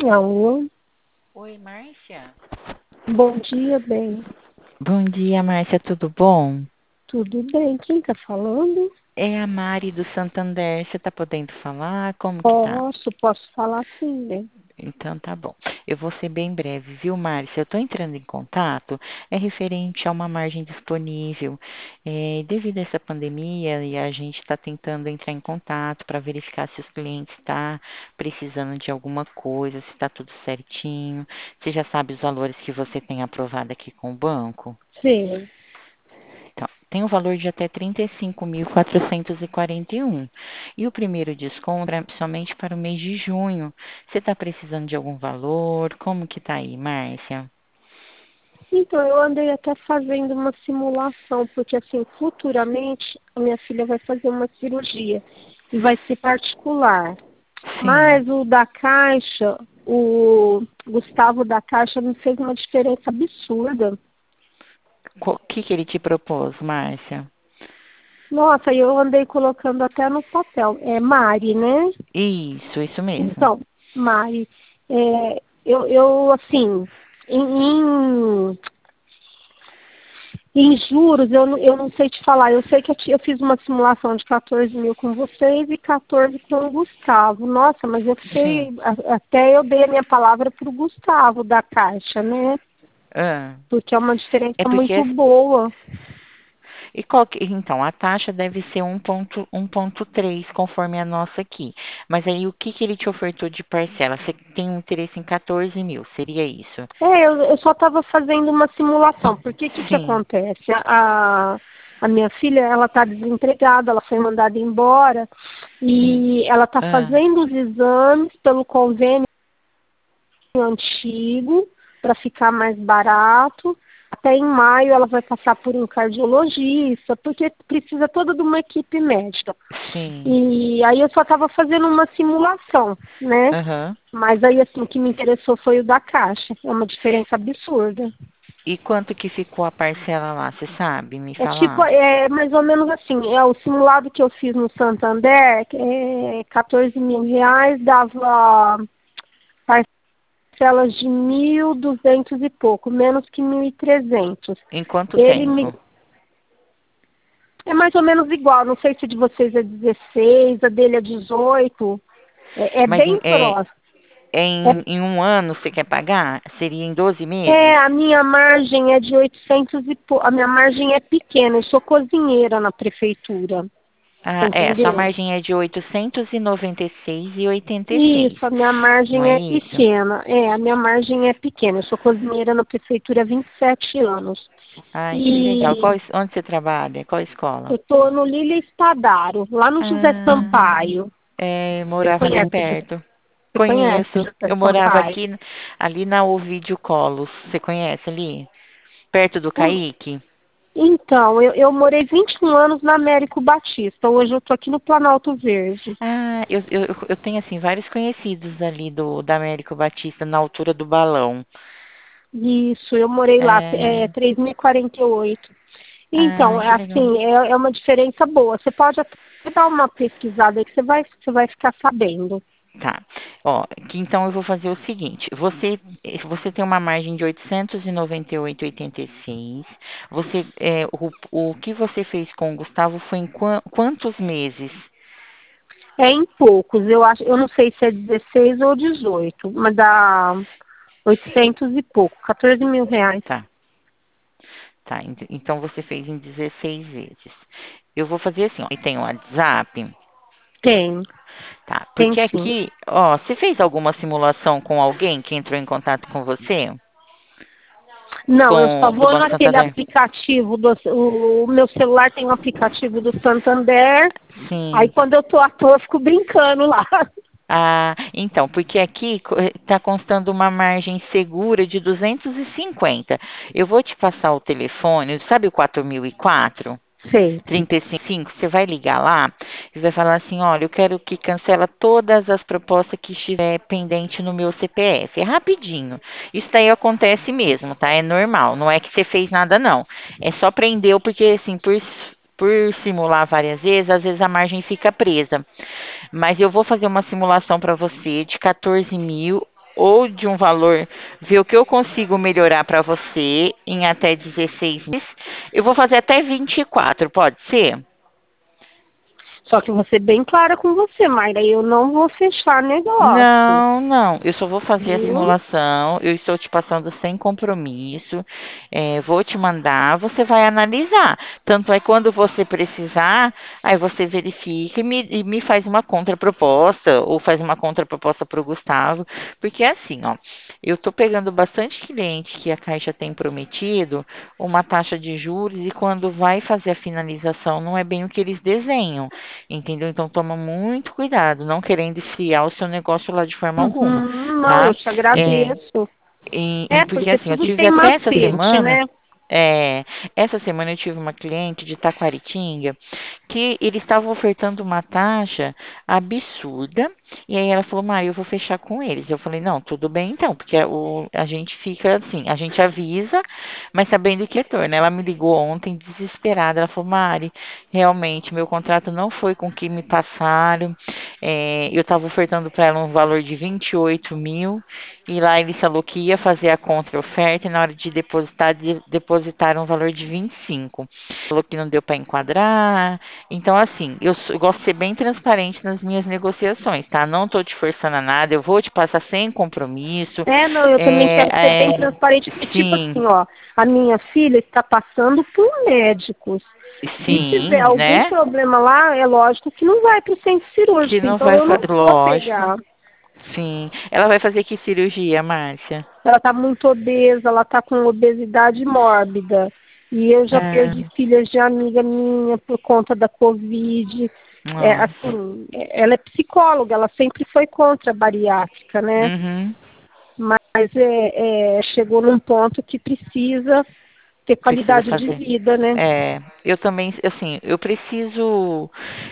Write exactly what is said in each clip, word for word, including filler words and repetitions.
Alô, Oi, Márcia. bom dia, bem. Bom dia, Márcia, tudo bom? Tudo bem? Quem tá falando? É a Mari do Santander. Você tá podendo falar? Como que tá? Posso, posso falar sim, né? Então tá bom. Eu vou ser bem breve, viu, Márcia? Eu tô entrando em contato, é referente a uma margem disponível. É, devido a essa pandemia, e a gente está tentando entrar em contato para verificar se os clientes estão precisando de alguma coisa, se está tudo certinho. Você já sabe os valores que você tem aprovado aqui com o banco? Sim. Então, tem um valor de até trinta e cinco mil quatrocentos e quarenta e um. E o primeiro desconto é somente para o mês de junho. Você está precisando de algum valor? Como que tá aí, Márcia? Então, eu andei até fazendo uma simulação, porque assim, futuramente a minha filha vai fazer uma cirurgia e vai ser particular. Sim. Mas o da Caixa, o Gustavo da Caixa me fez uma diferença absurda. O que que ele te propôs, Márcia? Nossa, eu andei colocando até no papel. É Mari, né? Isso, isso mesmo. Então, Mari, é, eu, eu, assim, em, em, em juros, eu, não- eu não sei te falar. Eu sei que eu, ti- eu fiz uma simulação de quatorze mil com vocês e quatorze com o Gustavo. Nossa, mas eu Sim. fiquei, a- até eu dei a minha palavra para o Gustavo da Caixa, né? Ah, Porque é uma diferença é porque muito boa. E qual que- então, a taxa deve ser um ponto, um ponto três, conforme a nossa aqui. Mas aí, o que que ele te ofertou de parcela? Você tem um interesse em quatorze mil, seria isso? É, eu, eu só estava fazendo uma simulação, porque o que, que Sim. acontece? A, a minha filha, ela está desempregada, ela foi mandada embora e ela está Ah, fazendo os exames pelo convênio antigo para ficar mais barato. Até em maio ela vai passar por um cardiologista, porque precisa toda de uma equipe médica. sim. E aí eu só estava fazendo uma simulação, né? Aham. Mas aí assim, o que me interessou foi o da Caixa. É uma diferença absurda. E quanto que ficou a parcela lá? Você sabe me É tipo, falar? é mais ou menos assim, é o simulado que eu fiz no Santander, que é quatorze mil reais, dava parcelas de mil duzentos e pouco, menos que mil e trezentos. Em quanto Ele me, tempo? é mais ou menos igual, não sei se de vocês é dezesseis, a dele é dezoito, é, é Mas em, bem é, próximo. é É, em, em um ano você quer pagar? Seria em doze é, meses? a minha margem é de oitocentos e pouco, a minha margem é pequena, eu sou cozinheira na prefeitura, você Ah, é, a sua entendeu? margem é de oitocentos e noventa e seis e oitenta e seis, Isso, a minha não margem é é isso? pequena. É, a minha margem é pequena. Eu sou cozinheira na prefeitura há vinte e sete anos. Ai, que legal. Qual, E es- onde você trabalha? Qual escola? eu estou no Lília Espadaro, lá no José Ah, Sampaio. é, Você morava ali conhece, o José- perto. você conhece o Conheço. José Eu morava Sampaio? aqui, ali na Ovídio Colos. Você conhece ali? Perto do Hum, Caique? Então, eu, eu morei vinte e um anos na Américo Batista. Hoje eu estou aqui no Planalto Verde. Ah, eu, eu, eu tenho, assim, vários conhecidos ali do, da Américo Batista, na altura do balão. Isso, eu morei lá, é, É, três mil e quarenta e oito. ah, Então, é que legal. assim, é, é uma diferença boa. Você pode até dar uma pesquisada aí que você vai, você vai ficar sabendo. Tá. Ó, que então eu vou fazer o seguinte, você você tem uma margem de oitocentos e noventa e oito vírgula oitenta e seis. Você é, o, o que você fez com o Gustavo foi em quan- quantos meses? É em poucos, eu acho, eu não sei se é dezesseis ou dezoito, mas dá oitocentos e pouco, quatorze mil reais. Tá, tá. ent- Então você fez em dezesseis vezes. Eu vou fazer assim, ó, e tem o WhatsApp, Tem, tá? tem Porque sim. aqui, ó, você fez alguma simulação com alguém que entrou em contato com você? Não, eu só Com do vou Banco naquele Santander? aplicativo, do, o, o meu celular tem um aplicativo do Santander, aí Sim. quando eu tô à toa eu fico brincando lá. Ah, então, porque aqui está constando uma margem segura de duzentos e cinquenta. Eu vou te passar o telefone, sabe o quatro mil e quatro? Sei. trinta e cinco, você vai ligar lá e vai falar assim, olha, eu quero que cancela todas as propostas que estiver pendente no meu C P F. É rapidinho. Isso daí acontece mesmo, tá? É normal, não é que você fez nada não. É só prendeu porque assim, por por simular várias vezes, às vezes a margem fica presa. Mas eu vou fazer uma simulação para você de quatorze mil. ou de um valor, ver o que eu consigo melhorar para você em até dezesseis meses. Eu vou fazer até vinte e quatro, pode ser? Só que eu vou ser bem clara com você, Mayra, eu não vou fechar negócio, Não, não. Eu só vou fazer a viu? simulação. Eu estou te passando sem compromisso. É, vou te mandar, você vai analisar. Tanto é quando você precisar, aí você verifica e me, e me faz uma contraproposta, ou faz uma contraproposta para o Gustavo. Porque é assim, ó, eu estou pegando bastante cliente que a Caixa tem prometido uma taxa de juros e quando vai fazer a finalização não é bem o que eles desenham. Entendeu? Então toma muito cuidado, não querendo esfriar o seu negócio lá de forma alguma, Uhum, não, eu tá? te É, agradeço. e, e É, porque porque assim, eu tudo tive tem até essa macete, semana, né? é, essa semana eu tive uma cliente de Taquaritinga que eles estavam ofertando uma taxa absurda e aí ela falou, Mai, eu vou fechar com eles. Eu falei, não, tudo bem então, porque o, a gente fica assim, a gente avisa, mas sabendo que é torno. Ela me ligou ontem desesperada, ela falou, Mari, realmente meu contrato não foi com o que me passaram, é, eu estava ofertando para ela um valor de vinte e oito mil e lá ele falou que ia fazer a contra-oferta e na hora de depositar, de, depositaram um valor de vinte e cinco. Falou que não deu para enquadrar. Então, assim, eu, sou- eu gosto de ser bem transparente nas minhas negociações, tá? Não estou te forçando a nada, eu vou te passar sem compromisso. É, não, eu também É, quero ser bem é, transparente, porque, tipo sim, assim, ó, a minha filha está passando por médicos. Se tiver sim, algum né? problema lá, é lógico que não vai para o centro Que cirúrgico, não então vai, eu fa- não vou lógico, pegar. sim. Ela vai fazer que cirurgia, Márcia? Ela está muito obesa, ela está com obesidade mórbida. E eu já perdi Ah, filhas de amiga minha por conta da Covid. É, nossa. assim, é- ela é psicóloga, ela sempre foi contra a bariátrica, né? Uhum. Mas é, é, chegou num ponto que precisa ter Precisa qualidade de fazer. vida, né? É, eu também, assim, eu preciso.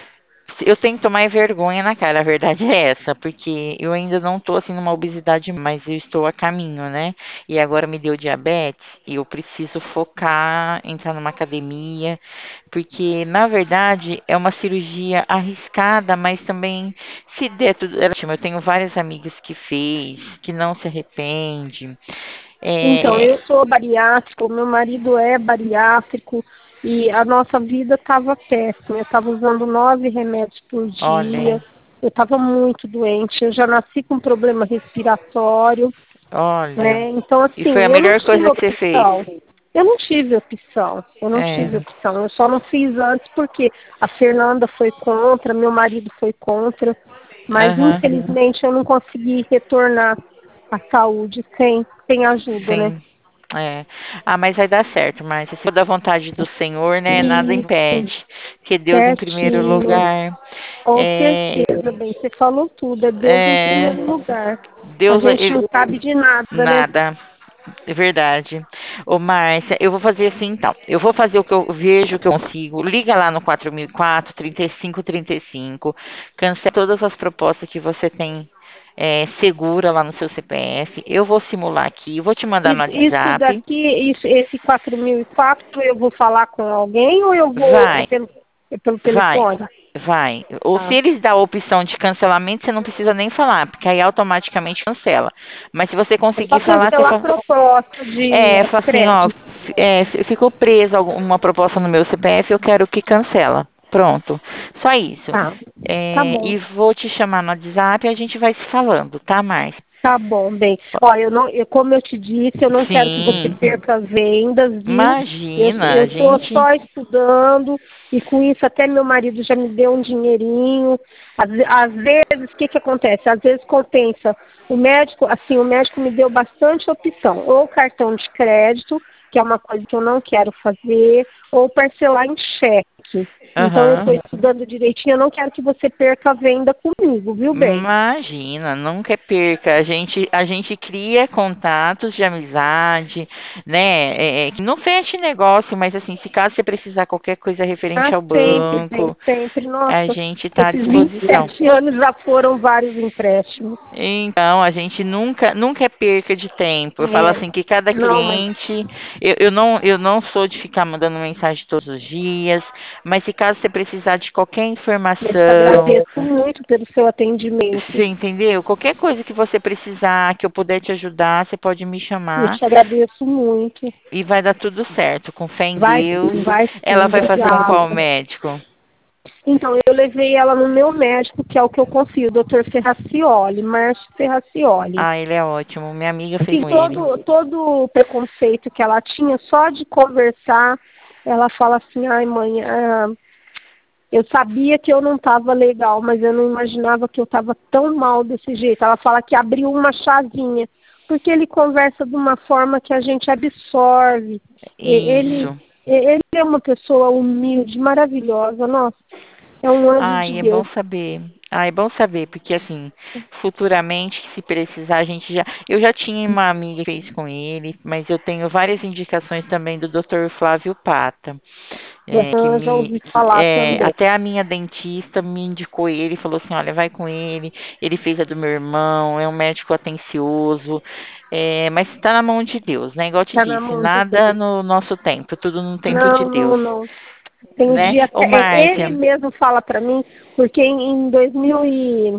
Eu tenho que tomar vergonha na cara, a verdade é essa, porque eu ainda não estou assim numa obesidade, mas eu estou a caminho, né? E agora me deu diabetes e eu preciso focar, entrar numa academia, porque na verdade é uma cirurgia arriscada, mas também se der tudo, é ótimo. Eu tenho várias amigas que fez, que não se arrepende. Então, É, eu sou bariátrica, o meu marido é bariátrico e a nossa vida estava péssima. Eu estava usando nove remédios por dia, olha, eu estava muito doente, eu já nasci com problema respiratório, olha, né? Então, e foi assim, a eu não melhor tinha coisa que você fez. opção. Eu não tive opção, eu não tive É, opção. Eu só não fiz antes porque a Fernanda foi contra, meu marido foi contra, mas aham. infelizmente eu não consegui retornar à saúde sem, sem ajuda, né? Sim. É. Ah, mas vai dar certo, Márcia. Se for da vontade do Senhor, né? Nada Isso, impede. Que Deus em primeiro certinho. lugar. Com É, certeza, bem, você falou tudo, é Deus em é, primeiro lugar. A Deus, gente ele, não sabe de nada, né? nada. É verdade. Ô, Márcia, eu vou fazer assim então. Eu vou fazer o que eu vejo que eu consigo. Liga lá no quatro mil e quatro, trinta e cinco trinta e cinco. Cancela todas as propostas que você tem é, segura lá no seu C P F. Eu vou simular aqui, vou te mandar no Isso, isso WhatsApp. daqui, isso, esse quatro mil e quatro, eu vou falar com alguém ou eu vou é Vai, pelo, é pelo vai, telefone? vai. Ou se Tá. eles dão a opção de cancelamento, você não precisa nem falar, porque aí automaticamente cancela. Mas se você É só conseguir falar, você cancelar a fala. proposta de É, fala assim, ó, crédito. f- é, f- ficou presa alguma proposta no meu C P F, eu quero que cancela. Pronto. Só isso. Tá, tá É, bom. e vou te chamar no WhatsApp e a gente vai se falando, tá, Márcia? Tá bom, bem. Ó, eu não, eu, como eu te disse, eu não quero que você Sim, perca as vendas, viu? Eu imagina, a eu estou gente. só estudando e com isso até meu marido já me deu um dinheirinho. Às, ve- às vezes, o que que acontece? Às vezes compensa. O médico, assim, o médico me deu bastante opção. Ou cartão de crédito, que é uma coisa que eu não quero fazer, ou parcelar em cheque. Então eu estou Aham. estudando direitinho, eu não quero que você perca a venda comigo, viu, bem? Imagina, nunca perca. A gente, a gente cria contatos de amizade, né? É, é, que não feche negócio, mas assim, se caso você precisar qualquer coisa Ah, referente ao sempre, bem, banco, sempre. a Nossa, gente está à esses disposição. vinte e sete anos já foram vários empréstimos. Então, a gente nunca, nunca é perca de tempo. Eu falo É, assim que cada não, mas cliente, eu, eu não, eu não sou de ficar mandando mensagem todos os dias, mas se caso você precisar de qualquer Eu te informação, agradeço muito pelo seu atendimento. você entendeu? Qualquer coisa que você precisar, que eu puder te ajudar, você pode me Eu chamar te agradeço muito. e vai dar tudo certo. Com fé em Vai Deus. sim, vai Ela sim. vai fazer em qual Obrigada. médico? Então, eu levei ela no meu médico, que é o que eu confio, o doutor Ferracioli, Márcio Ferracioli. Ah, ele é ótimo. Minha amiga fez Assim, com ele. todo, todo o preconceito que ela tinha, só de conversar, ela fala assim, ai mãe, ah, eu sabia que eu não estava legal, mas eu não imaginava que eu estava tão mal desse jeito. Ela fala que abriu uma chavinha, porque ele conversa de uma forma que a gente absorve. E- Ele, Isso. ele é uma pessoa humilde, maravilhosa, nossa, é um anjo de Ai, é bom Deus. saber. Ah, é bom saber, porque assim, futuramente, se precisar, a gente já. Eu já tinha uma amiga que fez com ele, mas eu tenho várias indicações também do doutor Flávio Pata, é, que Eu já me. ouvi Que, falar é, também. até a minha dentista me indicou ele, falou assim: olha, vai com ele, ele fez a do meu irmão, é um médico atencioso, é, mas está na mão de Deus, né? Igual eu te Está na disse, mão de nada Deus. no nosso tempo, tudo no tempo de Não, não, Deus, não. Tem um né? dia Ô, que é- ele Márcia. mesmo fala para mim, porque em, em dois mil e,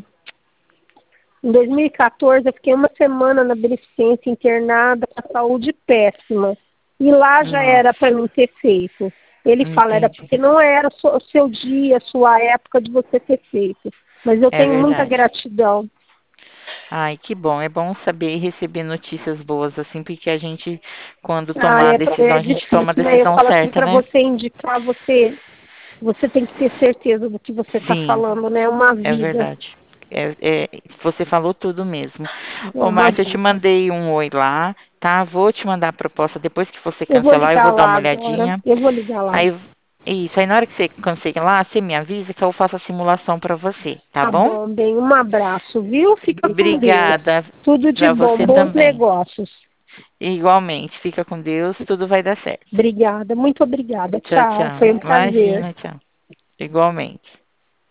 em dois mil e quatorze eu fiquei uma semana na beneficência internada com a saúde péssima. E lá já era para Nossa, mim ter feito. Ele fala, era entendi. porque não era o seu dia, a sua época de você ter feito. Mas eu É tenho muita verdade. gratidão. Ai, que bom. É bom saber e receber notícias boas assim, porque a gente, quando Ah, tomar a é, decisão, é a gente toma a difícil, né? Eu decisão falo assim, certa, para né? você indicar, você, você tem que ter certeza do que você está Sim, falando, né? É uma é vida. verdade. É, é, você falou tudo mesmo. É Ô, uma Márcia, eu te vida. mandei um oi lá, tá? Vou te mandar a proposta depois que você Eu vou cancelar, eu vou ligar dar lá uma agora. olhadinha. Eu vou ligar lá. Aí, isso, aí na hora que você cancelar lá, você me avisa que eu faço a simulação para você, tá Tá bom? bom, bem. Um abraço, viu? Fica com Deus. Obrigada Tudo de para bom. você Bons também. negócios. Igualmente, fica com Deus, tudo vai dar certo. Obrigada. Muito obrigada. Tchau, Tchau. tchau. Foi um prazer. Imagina, tchau. Igualmente.